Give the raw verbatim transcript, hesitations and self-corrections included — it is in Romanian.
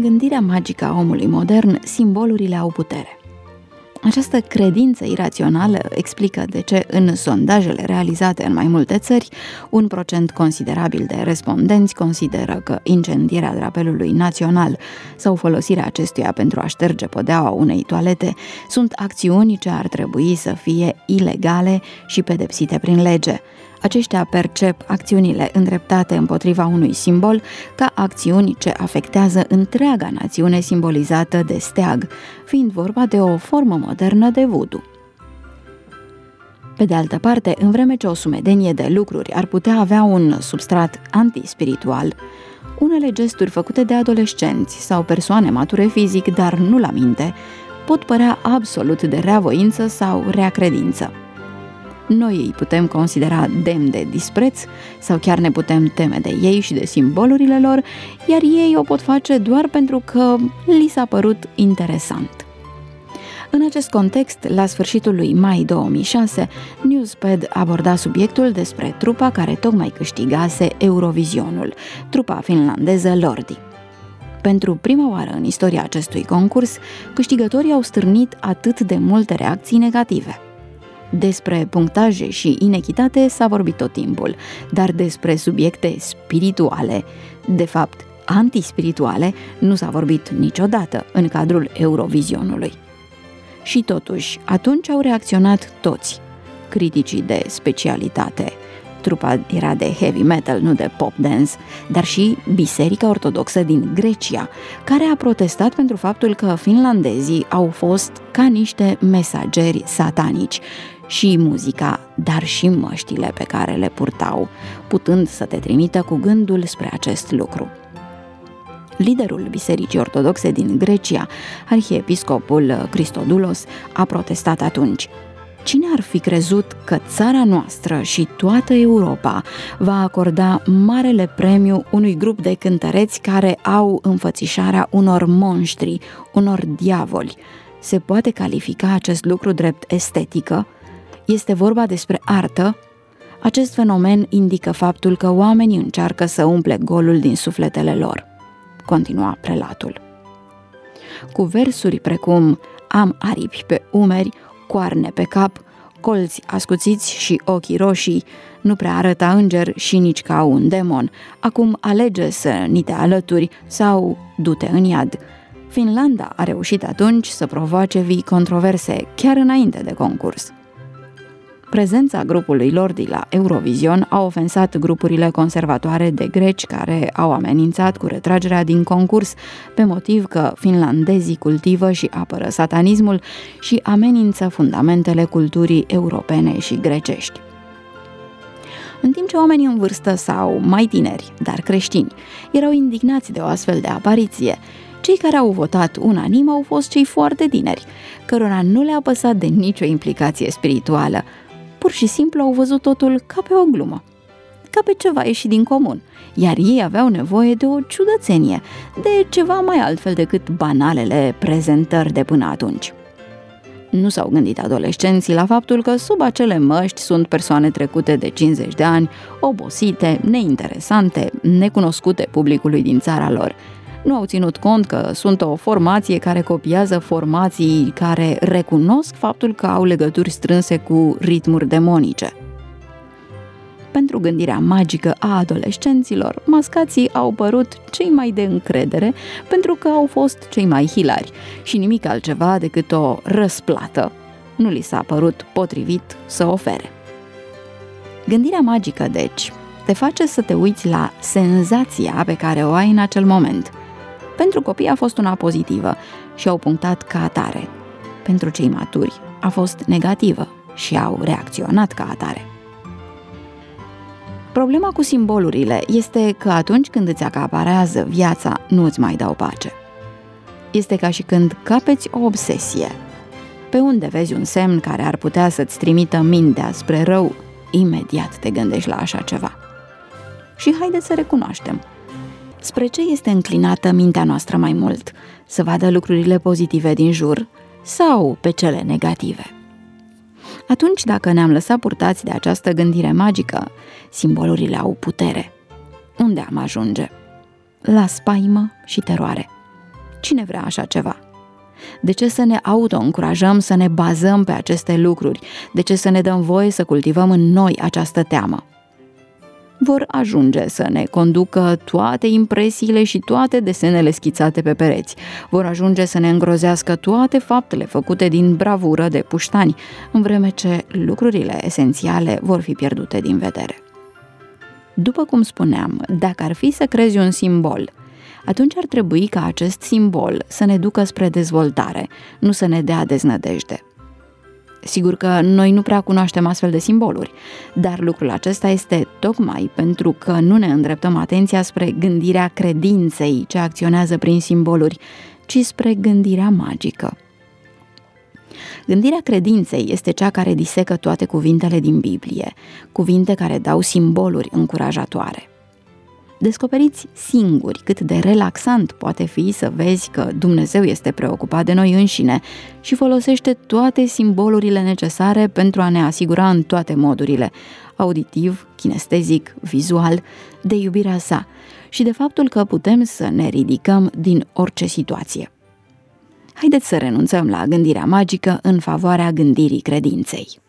gândirea magică a omului modern, simbolurile au putere. Această credință irațională explică de ce în sondajele realizate în mai multe țări, un procent considerabil de respondenți consideră că incendierea drapelului național sau folosirea acestuia pentru a șterge podeaua unei toalete sunt acțiuni ce ar trebui să fie ilegale și pedepsite prin lege. Aceștia percep acțiunile îndreptate împotriva unui simbol ca acțiuni ce afectează întreaga națiune simbolizată de steag, fiind vorba de o formă modernă de voodoo. Pe de altă parte, în vreme ce o sumedenie de lucruri ar putea avea un substrat antispiritual, unele gesturi făcute de adolescenți sau persoane mature fizic, dar nu la minte, pot părea absolut de reavoință sau rea credință. Noi îi putem considera demni de dispreț sau chiar ne putem teme de ei și de simbolurile lor, iar ei o pot face doar pentru că li s-a părut interesant. În acest context, la sfârșitul lui mai două mii șase, Newspad aborda subiectul despre trupa care tocmai câștigase Eurovisionul, trupa finlandeză Lordi. Pentru prima oară în istoria acestui concurs, câștigătorii au stârnit atât de multe reacții negative. Despre punctaje și inechitate s-a vorbit tot timpul, dar despre subiecte spirituale, de fapt antispirituale, nu s-a vorbit niciodată în cadrul Eurovisionului. Și totuși, atunci au reacționat toți, criticii de specialitate. Trupa era de heavy metal, nu de pop dance, dar și Biserica Ortodoxă din Grecia, care a protestat pentru faptul că finlandezii au fost ca niște mesageri satanici, și muzica, dar și măștile pe care le purtau, putând să te trimită cu gândul spre acest lucru. Liderul Bisericii Ortodoxe din Grecia, arhiepiscopul Christodoulos, a protestat atunci: cine ar fi crezut că țara noastră și toată Europa va acorda marele premiu unui grup de cântăreți care au înfățișarea unor monștri, unor diavoli? Se poate califica acest lucru drept estetică? Este vorba despre artă? Acest fenomen indică faptul că oamenii încearcă să umple golul din sufletele lor, continua prelatul. Cu versuri precum am aripi pe umeri, coarne pe cap, colți ascuțiți și ochii roșii, nu prea arăta înger și nici ca un demon, acum alege să ni te alături sau du-te în iad. Finlanda a reușit atunci să provoace vii controverse chiar înainte de concurs. Prezența grupului Lordi la Eurovision a ofensat grupurile conservatoare de greci care au amenințat cu retragerea din concurs pe motiv că finlandezii cultivă și apără satanismul și amenință fundamentele culturii europene și grecești. În timp ce oamenii în vârstă sau mai tineri, dar creștini, erau indignați de o astfel de apariție, cei care au votat unanim au fost cei foarte tineri, cărora nu le-a păsat de nicio implicație spirituală. Pur și simplu au văzut totul ca pe o glumă, ca pe ceva ieșit din comun, iar ei aveau nevoie de o ciudățenie, de ceva mai altfel decât banalele prezentări de până atunci. Nu s-au gândit adolescenții la faptul că sub acele măști sunt persoane trecute de cincizeci de ani, obosite, neinteresante, necunoscute publicului din țara lor. Nu au ținut cont că sunt o formație care copiază formații care recunosc faptul că au legături strânse cu ritmuri demonice. Pentru gândirea magică a adolescenților, mascații au părut cei mai de încredere pentru că au fost cei mai hilari și nimic altceva decât o răsplată nu li s-a părut potrivit să ofere. Gândirea magică, deci, te face să te uiți la senzația pe care o ai în acel moment. Pentru copii a fost una pozitivă și au punctat ca atare. Pentru cei maturi a fost negativă și au reacționat ca atare. Problema cu simbolurile este că atunci când îți acaparează viața, nu îți mai dau pace. Este ca și când capeți o obsesie. Pe unde vezi un semn care ar putea să-ți trimită mintea spre rău, imediat te gândești la așa ceva. Și haideți să recunoaștem. Spre ce este înclinată mintea noastră mai mult? Să vadă lucrurile pozitive din jur sau pe cele negative? Atunci, dacă ne-am lăsat purtați de această gândire magică, simbolurile au putere. Unde am ajunge? La spaimă și teroare. Cine vrea așa ceva? De ce să ne auto-încurajăm să ne bazăm pe aceste lucruri? De ce să ne dăm voie să cultivăm în noi această teamă? Vor ajunge să ne conducă toate impresiile și toate desenele schițate pe pereți. Vor ajunge să ne îngrozească toate faptele făcute din bravură de puștani, în vreme ce lucrurile esențiale vor fi pierdute din vedere. După cum spuneam, dacă ar fi să crezi un simbol, atunci ar trebui ca acest simbol să ne ducă spre dezvoltare, nu să ne dea deznădejde. Sigur că noi nu prea cunoaștem astfel de simboluri, dar lucrul acesta este tocmai pentru că nu ne îndreptăm atenția spre gândirea credinței ce acționează prin simboluri, ci spre gândirea magică. Gândirea credinței este cea care disecă toate cuvintele din Biblie, cuvinte care dau simboluri încurajatoare. Descoperiți singuri cât de relaxant poate fi să vezi că Dumnezeu este preocupat de noi înșine și folosește toate simbolurile necesare pentru a ne asigura în toate modurile, auditiv, kinestezic, vizual, de iubirea sa și de faptul că putem să ne ridicăm din orice situație. Haideți să renunțăm la gândirea magică în favoarea gândirii credinței.